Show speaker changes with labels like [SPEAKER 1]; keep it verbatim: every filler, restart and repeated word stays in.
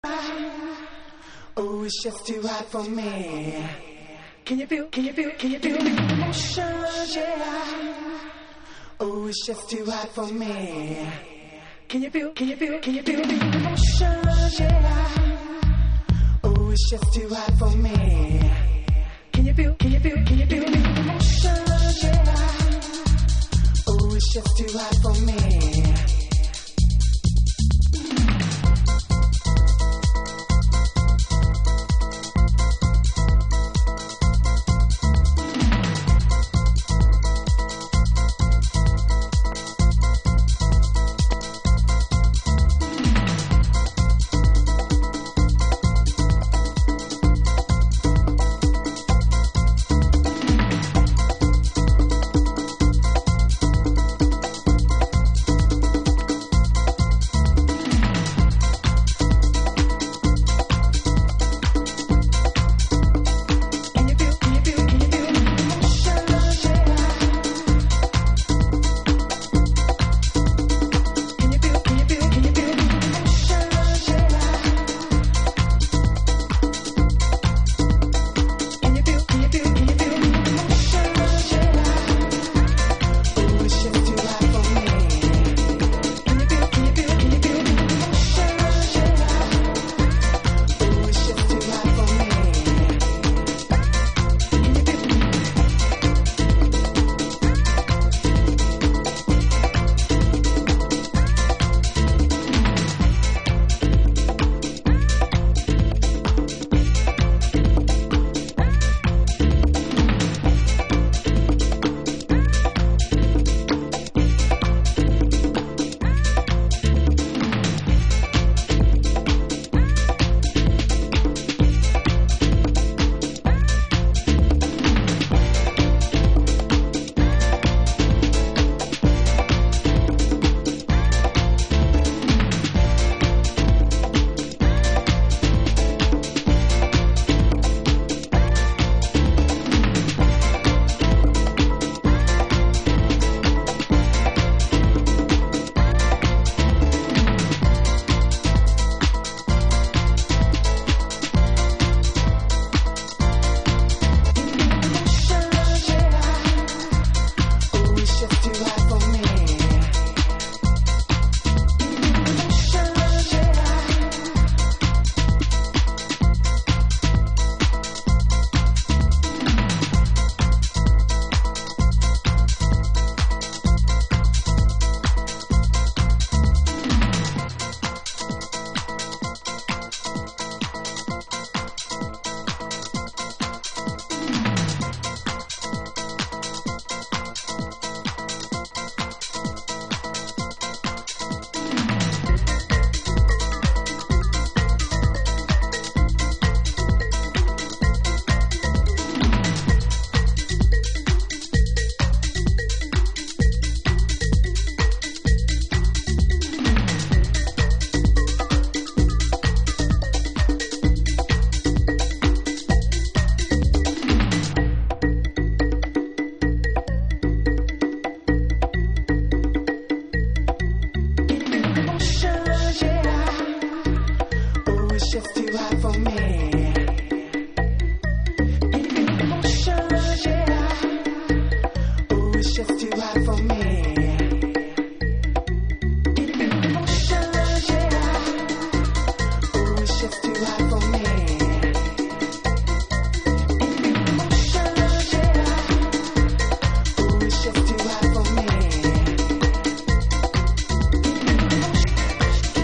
[SPEAKER 1] Oh, it's just too hot for me. Can you feel, can you feel, can you feel the emotion, yeah? Oh, it's just too hot for me. Can you feel, can you feel, can you feel the emotion, yeah? Oh, it's just too hot for me. Can you feel, can you feel, can you feel the emotion, yeah? Oh, it's just too hot for me. Just too hot for